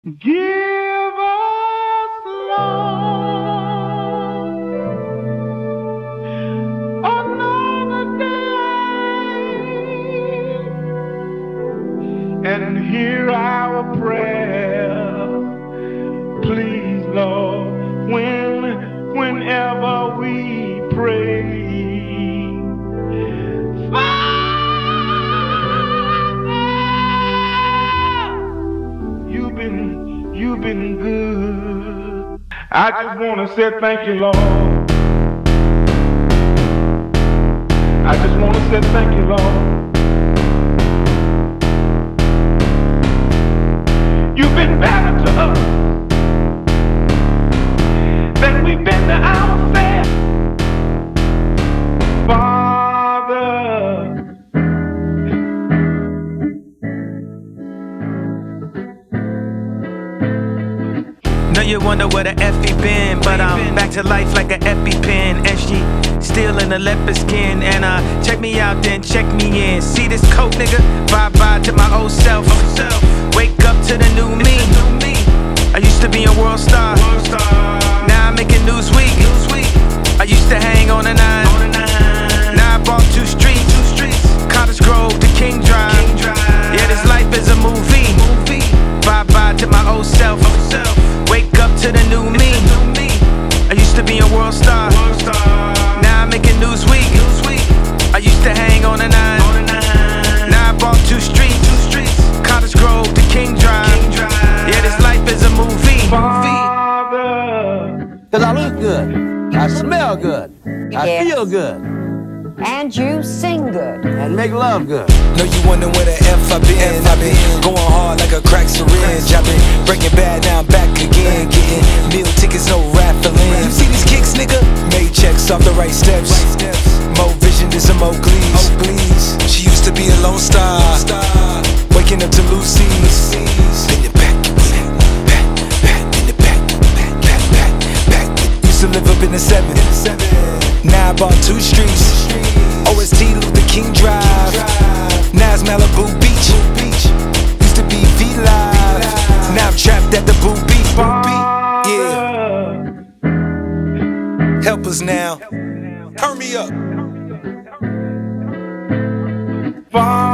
Give us, Lord, another day and hear our prayer. Please, Lord, whenever we pray. You've been good. I just want to say thank you, Lord. I just want to say thank you, Lord. You've been better to us than we've been to ourselves, Father. Know you wonder where the F.E. been, but I'm back to life like an EpiPen. And she still in a leopard skin. And check me out, then check me in. See this coat, nigga? Bye-bye to my old self. Wake up to the new me. I used to be a world star. Now I'm making Newsweek. I used to hang on the 9. Now I bought 2 streets. Cottage Grove to King Drive. Yeah, this life is a movie. Bye-bye to my old self. Wake up to the new me. I used to be a world star. Now I'm making Newsweek. I used to hang on the 9. Now I bought 2 streets. Cottage Grove to King Drive. Yeah, this life is a movie. Cause I look good, I smell good, I feel good, and you sing good, and make love good. Know you wondering where the F I been. I been going hard like a crack syringe. I been breaking bad, now I'm back again. Getting meal tickets, no raffling. You see these kicks, nigga? Made checks off the right steps. More vision than some Oakleys. She used to be a lone star, waking up to Lucy's. In the back, in the back. Used to live up in the 7. Now I bought 2 streets. OST Luther King Drive. Now it's Malibu Beach. Used to be V-Live. Now I'm trapped at the Boo Beat. Yeah. Help us now. Turn me up.